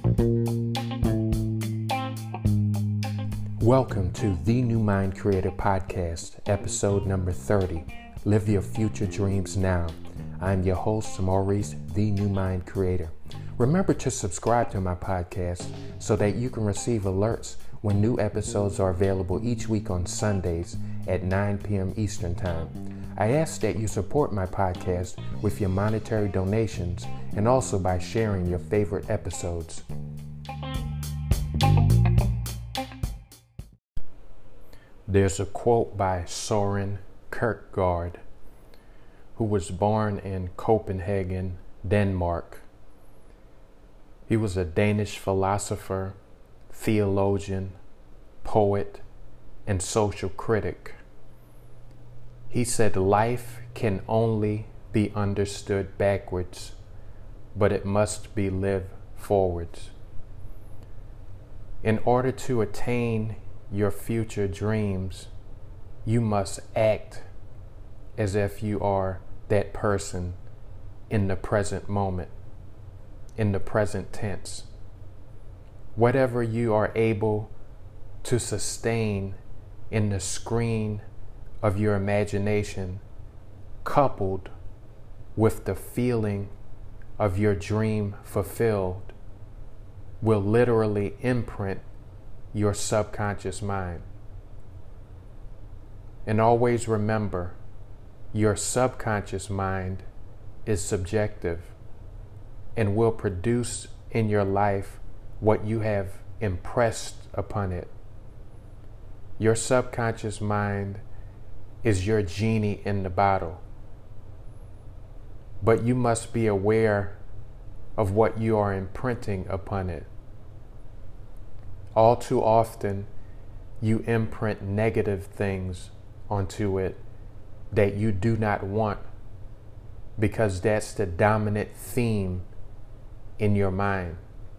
Welcome to the New Mind Creator Podcast, episode number 30. Live your future dreams now. I'm your host, Maurice, the New Mind Creator. Remember to subscribe to my podcast so that you can receive alerts when new episodes are available each week on Sundays at 9 p.m. Eastern Time. I ask that you support my podcast with your monetary donations and also by sharing your favorite episodes. There's a quote by Søren Kierkegaard, who was born in Copenhagen, Denmark. He was a Danish philosopher, theologian, poet, and social critic. He said life can only be understood backwards, but it must be lived forwards. In order to attain your future dreams, you must act as if you are that person in the present moment, in the present tense. Whatever you are able to sustain in the screen of your imagination, coupled with the feeling of your dream fulfilled, will literally imprint your subconscious mind. And always remember, your subconscious mind is subjective and will produce in your life what you have impressed upon it. Your subconscious mind is your genie in the bottle. But you must be aware of what you are imprinting upon it. All too often, you imprint negative things onto it that you do not want because that's the dominant theme in your mind.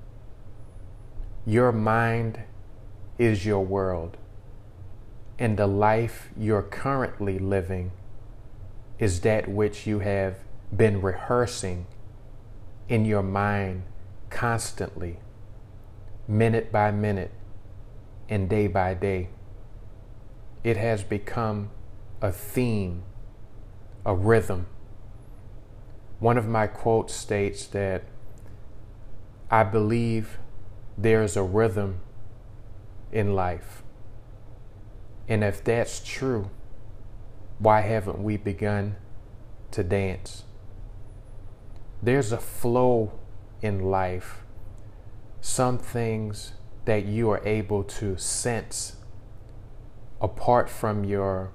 Your mind is your world, and the life you're currently living is that which you have been rehearsing in your mind constantly, minute by minute and day by day. It has become a theme, a rhythm. One of my quotes states that I believe there is a rhythm in life. And if that's true, why haven't we begun to dance? There's a flow in life. Some things that you are able to sense apart from your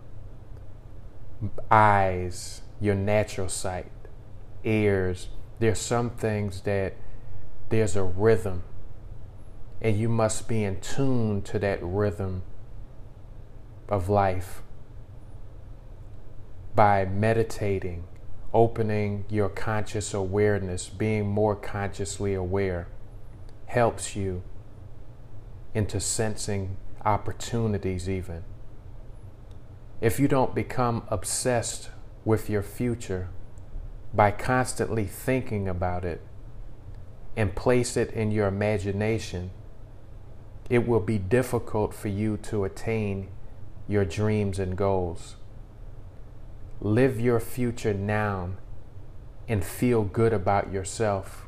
eyes, your natural sight, ears. There's some things that there's a rhythm, and you must be in tune to that rhythm of life by meditating, opening your conscious awareness, being more consciously aware, helps you into sensing opportunities even. If you don't become obsessed with your future by constantly thinking about it and place it in your imagination, it will be difficult for you to attain your dreams and goals. Live your future now and feel good about yourself.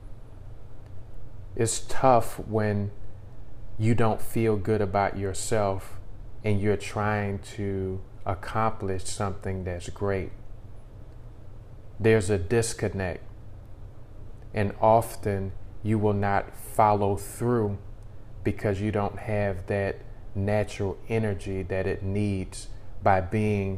It's tough when you don't feel good about yourself and you're trying to accomplish something that's great. There's a disconnect, and often you will not follow through because you don't have that natural energy that it needs by being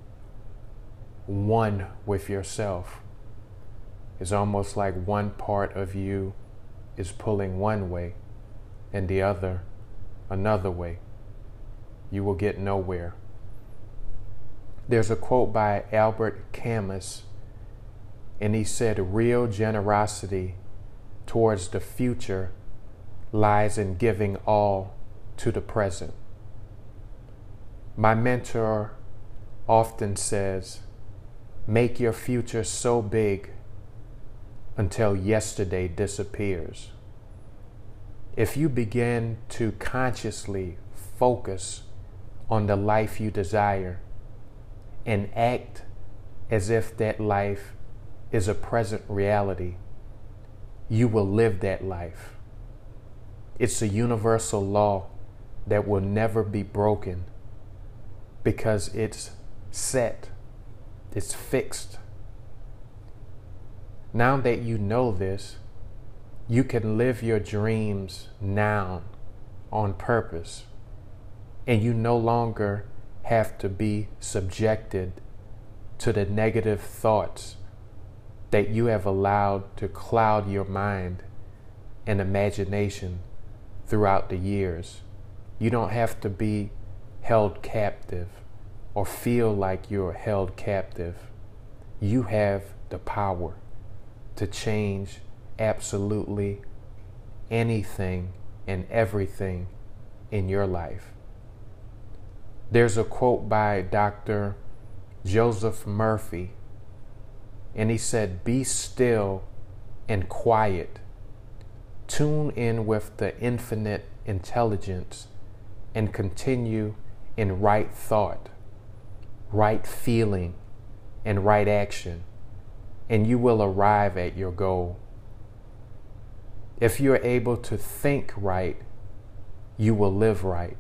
one with yourself. It's almost like one part of you is pulling one way and the other another way. You will get nowhere. There's a quote by Albert Camus, and he said, real generosity towards the future lies in giving all to the present. My mentor often says, make your future so big until yesterday disappears. If you begin to consciously focus on the life you desire and act as if that life is a present reality, you will live that life. It's a universal law that will never be broken because it's set, it's fixed. Now that you know this, you can live your dreams now on purpose, and you no longer have to be subjected to the negative thoughts that you have allowed to cloud your mind and imagination throughout the years. You don't have to be held captive or feel like you're held captive. You have the power to change absolutely anything and everything in your life. There's a quote by Dr. Joseph Murphy, and he said, "Be still and quiet. Tune in with the infinite intelligence and continue in right thought, right feeling, and right action, and you will arrive at your goal. If you're able to think right, you will live right."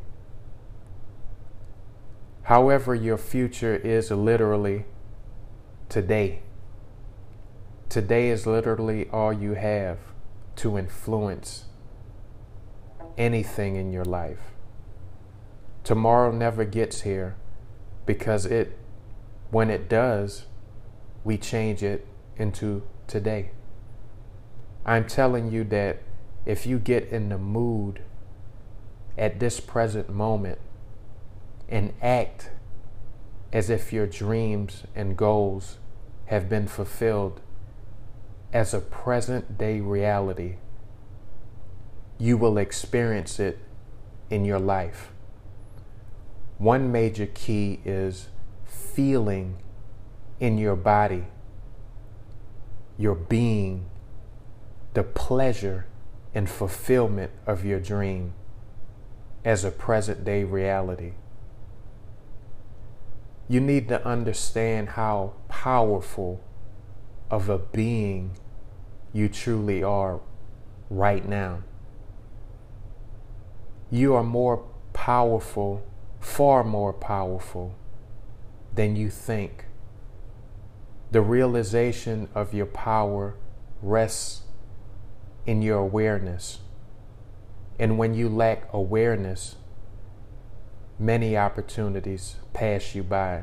However, your future is literally today. Today is literally all you have to influence anything in your life. Tomorrow never gets here because when it does, we change it into today. I'm telling you that if you get in the mood at this present moment and act as if your dreams and goals have been fulfilled as a present day reality, you will experience it in your life. One major key is feeling in your body, your being, the pleasure and fulfillment of your dream as a present day reality. You need to understand how powerful of a being you truly are right now. You are more powerful, far more powerful than you think. The realization of your power rests in your awareness. And when you lack awareness, many opportunities pass you by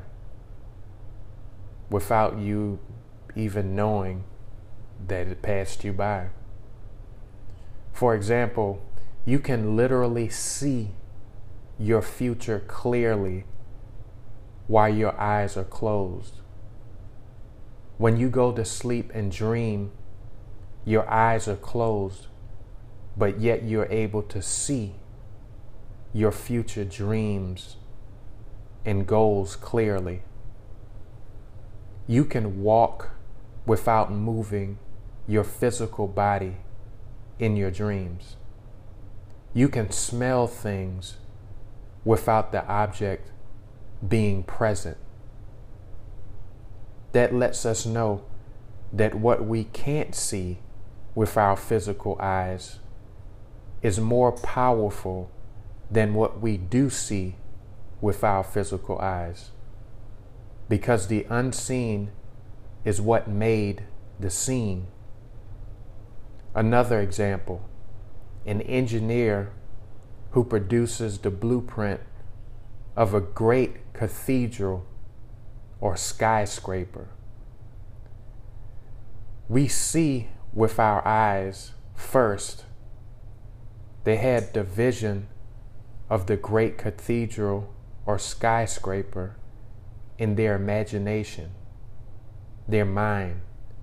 without you even knowing that it passed you by. For example, you can literally see your future clearly while your eyes are closed. When you go to sleep and dream, your eyes are closed, but yet you're able to see your future dreams and goals clearly. You can walk without moving your physical body in your dreams. You can smell things without the object being present. That lets us know that what we can't see with our physical eyes is more powerful than what we do see with our physical eyes, because the unseen is what made the seen. Another example, an engineer who produces the blueprint of a great cathedral or skyscraper. We see with our eyes first. They had the vision of the great cathedral or skyscraper in their imagination, their mind.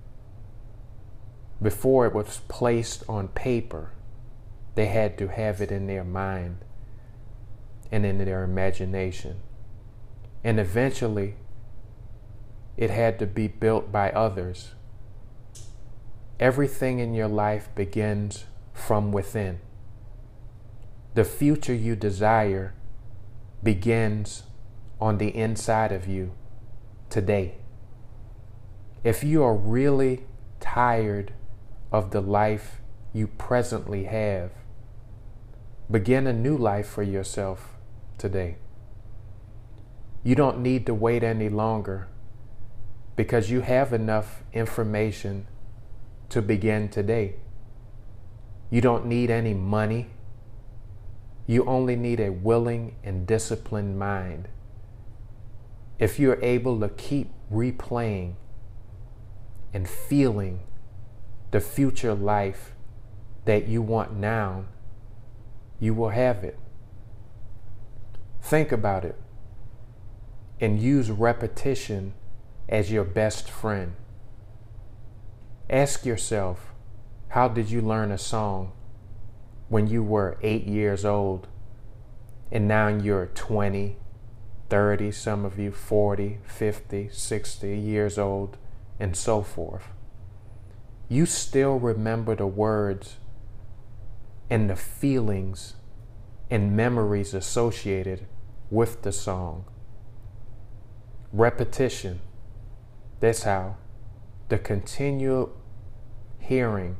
Before it was placed on paper, they had to have it in their mind and in their imagination. And eventually, it had to be built by others. Everything in your life begins from within. The future you desire begins on the inside of you today. If you are really tired of the life you presently have, begin a new life for yourself today. You don't need to wait any longer because you have enough information to begin today. You don't need any money. You only need a willing and disciplined mind. If you're able to keep replaying and feeling the future life that you want now, you will have it. Think about it and use repetition as your best friend. Ask yourself, how did you learn a song when you were 8 years old and now you're 20, 30, some of you 40, 50, 60 years old, and so forth? You still remember the words and the feelings and memories associated with the song. Repetition. That's how. The continual hearing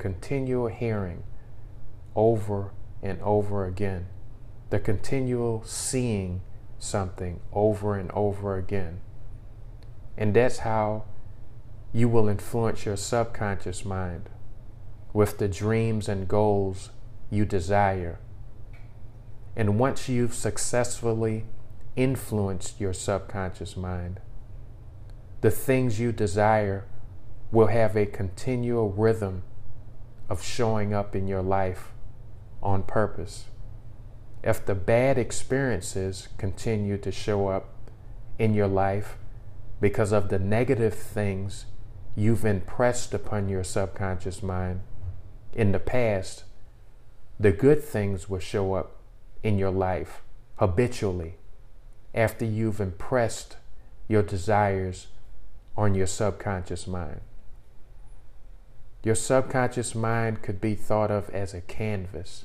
over and over again. The continual seeing something over and over again. And that's how you will influence your subconscious mind with the dreams and goals you desire. And once you've successfully influenced your subconscious mind, the things you desire will have a continual rhythm of showing up in your life on purpose. If the bad experiences continue to show up in your life because of the negative things you've impressed upon your subconscious mind in the past, the good things will show up in your life habitually after you've impressed your desires on your subconscious mind. Your subconscious mind could be thought of as a canvas,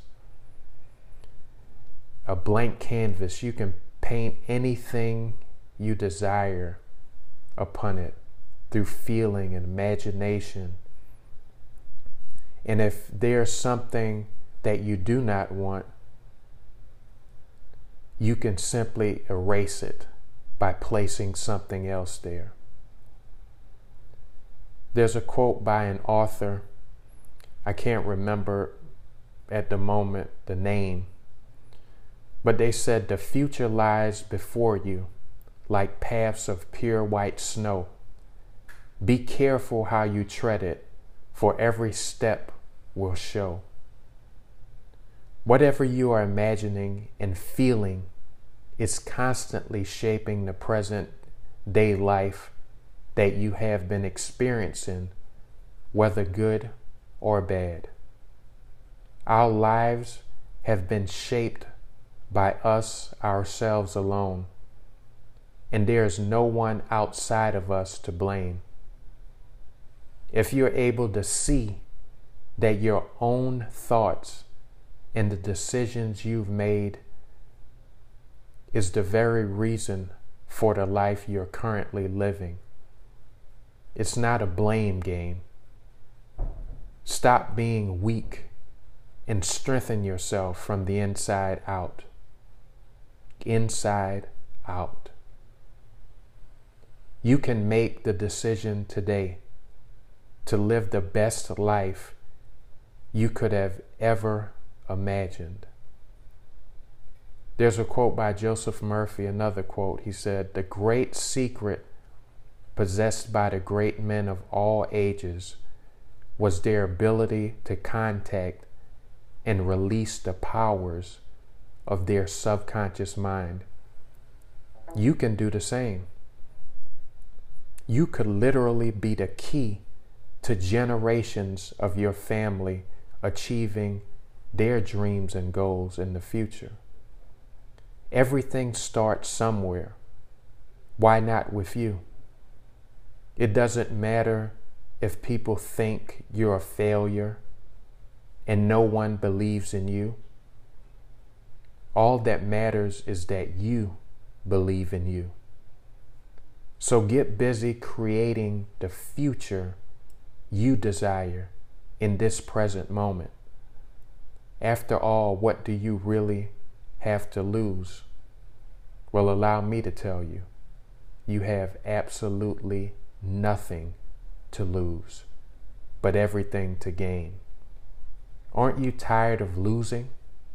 a blank canvas. You can paint anything you desire upon it through feeling and imagination. And if there's something that you do not want, you can simply erase it by placing something else there. There's a quote by an author, I can't remember at the moment the name, but they said the future lies before you like paths of pure white snow. Be careful how you tread it, for every step will show. Whatever you are imagining and feeling is constantly shaping the present day life that you have been experiencing, whether good or bad. Our lives have been shaped by us ourselves alone, and there is no one outside of us to blame. If you're able to see that your own thoughts and the decisions you've made is the very reason for the life you're currently living, it's not a blame game. Stop being weak and strengthen yourself from the inside out. Inside out. You can make the decision today to live the best life you could have ever imagined. There's a quote by Joseph Murphy, another quote. He said, "The great secret possessed by the great men of all ages was their ability to contact and release the powers of their subconscious mind." You can do the same. You could literally be the key to generations of your family achieving their dreams and goals in the future. Everything starts somewhere. Why not with you? It doesn't matter if people think you're a failure and no one believes in you. All that matters is that you believe in you. So get busy creating the future you desire in this present moment. After all, what do you really have to lose? Well, allow me to tell you, you have absolutely nothing to lose, but everything to gain. Aren't you tired of losing?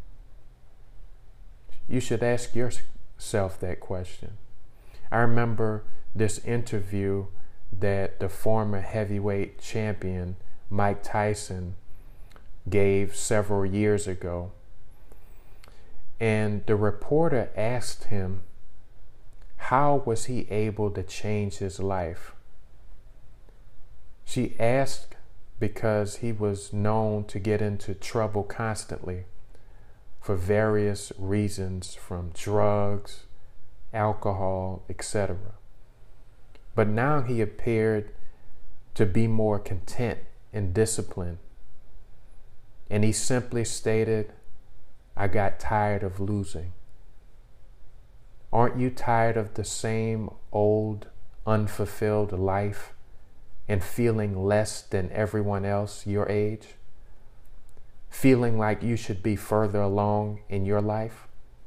You should ask yourself that question. I remember this interview that the former heavyweight champion Mike Tyson gave several years ago. And the reporter asked him, how was he able to change his life? She asked because he was known to get into trouble constantly for various reasons, from drugs, alcohol, etc. But now he appeared to be more content and disciplined. And he simply stated, I got tired of losing. Aren't you tired of the same old, unfulfilled life and feeling less than everyone else your age? Feeling like you should be further along in your life?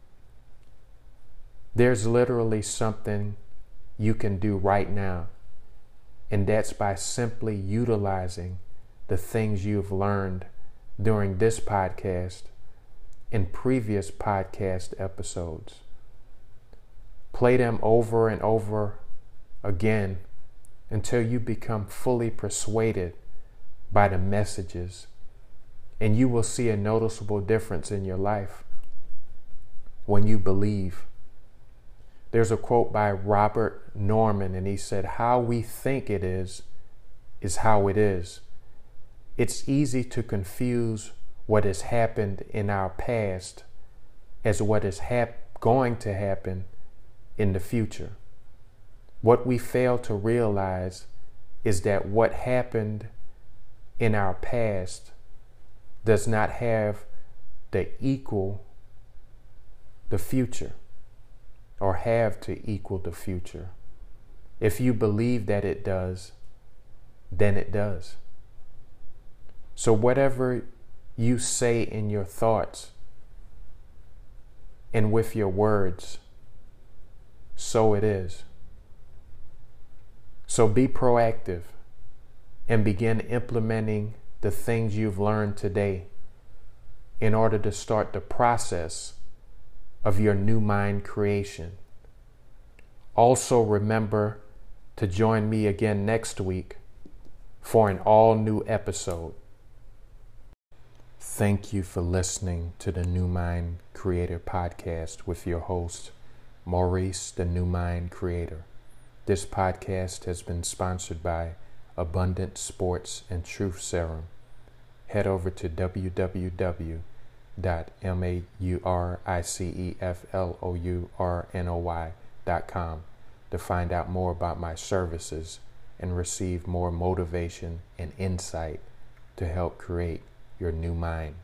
There's literally something you can do right now, and that's by simply utilizing the things you've learned during this podcast and previous podcast episodes. Play them over and over again until you become fully persuaded by the messages, and you will see a noticeable difference in your life when you believe. There's a quote by Robert Norman, and he said, how we think it is how it is. It's easy to confuse what has happened in our past as what is going to happen in the future. What we fail to realize is that what happened in our past does not have to equal the future, or have to equal the future. If you believe that it does, then it does. So whatever you say in your thoughts and with your words, so it is. So be proactive and begin implementing the things you've learned today in order to start the process of your new mind creation. Also remember to join me again next week for an all-new episode. Thank you for listening to the New Mind Creator podcast with your host, Maurice, the New Mind Creator. This podcast has been sponsored by Abundant Sports and Truth Serum. Head over to www.mauriceflornoy.com to find out more about my services and receive more motivation and insight to help create your new mind.